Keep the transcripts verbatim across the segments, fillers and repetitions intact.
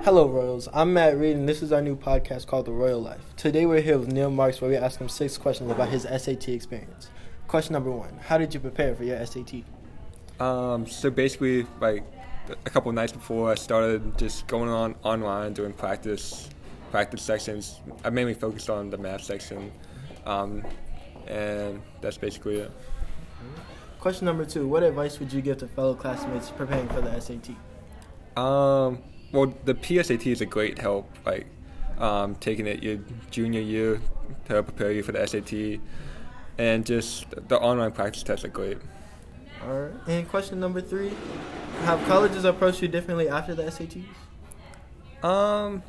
Hello, Royals. I'm Matt Reed, and this is our new podcast called The Royal Life. Today we're here with Neil Marks, where we ask him six questions about his S A T experience. Question number one: how did you prepare for your S A T? Um, so basically, like a couple of nights before, I started just going on online doing practice, practice sections. I mainly focused on the math section, um, and that's basically it. Question number two: what advice would you give to fellow classmates preparing for the S A T? Um, well, the P S A T is a great help. Like um, taking it your junior year to help prepare you for the S A T, and just the online practice tests are great. All right. And question number three: have colleges approached you differently after the S A Ts? Um,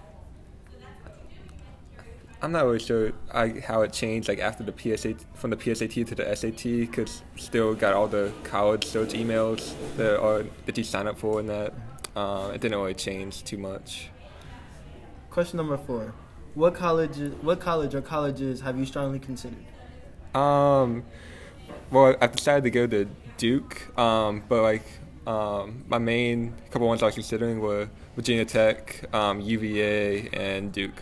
I'm not really sure I, how it changed like after the P S A T, from the P S A T to the S A T, because still got all the college search emails that are that you sign up for, and that um, it didn't really change too much. Question number four: what college, what college or colleges have you strongly considered? Um, well, I've decided to go to Duke, um, but like um, my main couple ones I was considering were Virginia Tech, um, U V A, and Duke.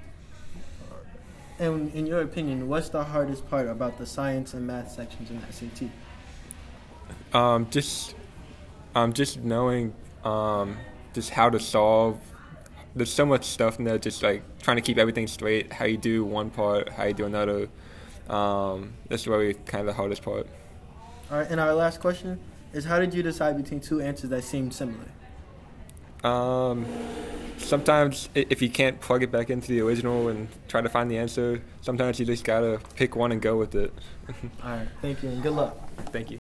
And in your opinion, what's the hardest part about the science and math sections in the S A T? Um, just, um, just knowing, um, just how to solve. There's so much stuff in there. Just like trying to keep everything straight. How you do one part, how you do another. Um, that's really kind of the hardest part. All right. And our last question is: how did you decide between two answers that seemed similar? Um, sometimes i- if you can't plug it back into the original and try to find the answer, sometimes you just gotta pick one and go with it. All right. Thank you and good luck. Thank you.